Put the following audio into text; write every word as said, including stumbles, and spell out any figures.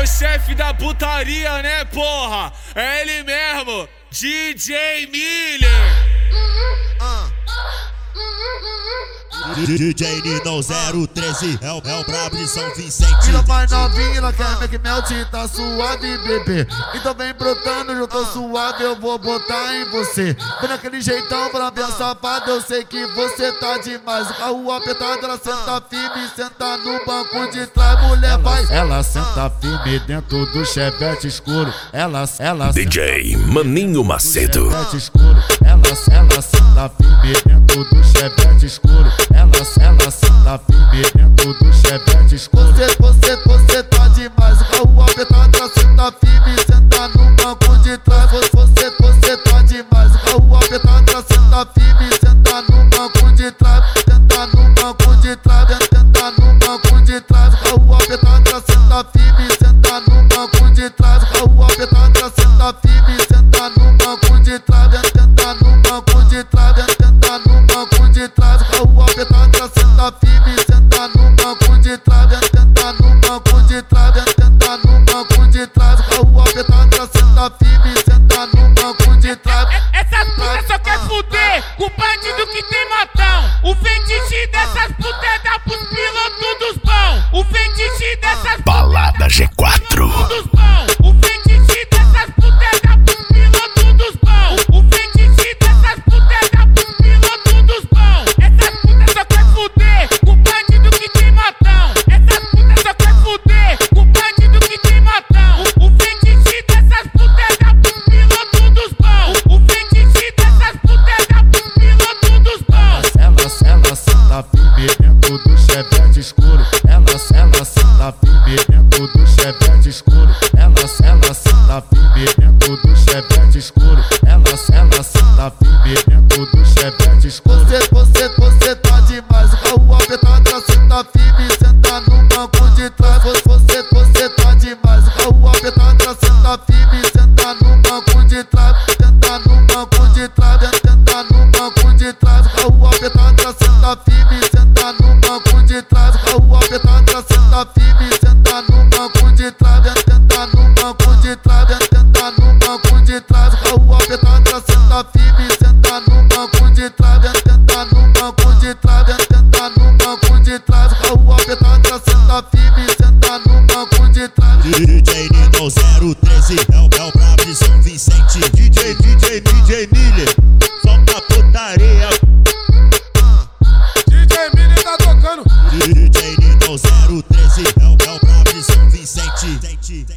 o chefe da putaria, né, porra? É ele mesmo, D J Miller. D J Nino zero treze é o, é o brabo de São Vicente. Tira mais novinha, ela quer make melt, tá suave, bebê. Então vem brotando, eu tô suave, eu vou botar em você. Vem naquele jeitão pra ver safado, eu sei que você tá demais. O carro apertado, ela senta firme, senta no banco de trás, mulher vai. Ela senta firme dentro do chevette escuro. Ela, ela D J Maninho Macedo. Chevette escuro. Ela, ela senta firme dentro do chevette escuro. Ela, ela senta firme dentro do chevette escuro. Você, você, você tá demais. O carro apertado, ela senta firme, senta no banco de trás. Você, você tá demais. O carro apertado, ela senta firme, senta no banco de trás. Senta no banco de trás, senta no banco de trás. O carro apertado, ela senta firme, senta no banco de trás. O carro apertado, ela senta firme, senta no banco de trás. Senta no banco de trás, senta no banco de trás. O carro apertado, ela senta firme, senta no banco de trás. Senta no banco de trás, senta no banco de trás. O carro apertado, ela senta firme, senta no banco de trás. Essas putas só quer fuder com o bandido que tem matão. O fetiche dessas putas é dar pros pilotos dos bons. O fetiche dessas Balada G quatro. dos bons. O fetiche dessas putas é dar pros pilotos dos bons. O fetiche dessas putas é dar pros pilotos dos bons. Essas putas só quer fuder com o bandido que tem matão. Essas putas só quer fuder com o bandido que tem matão. O, o fetiche dessas putas é dar pros pilotos dos bons. O, o fetiche dessas putas é dar pros pilotos dos bons. Ela, ela senta firme dentro do chevette escuro. Ela, ela senta firme dentro do chevette escuro. Ela, ela senta firme dentro do chevette escuro. Ela, ela senta firme dentro do chevette escuro. Você, você, você tá demais. O carro apertado, ela senta firme, senta no banco de trás. Você, você tá demais. O carro apertado, ela senta firme, senta no banco de trás. Senta no banco de trás, senta no banco de trás. O carro apertado, ela senta firme, senta no banco de trás. O carro apertado, ela senta firme, senta no banco de trás. Senta no banco de trás, senta no banco de trás. O carro apertado, ela senta firme, senta no banco de trás. Senta no banco de trás, senta no banco de trás. O carro apertado, ela senta firme, senta no banco de trás. D J Nino zero treze é o, é o brabo de São Vicente. D J, D J, D J Miller, solta a putaria. D J Miller tá tocando. D J Nino zero treze é o, é o brabo de São Vicente.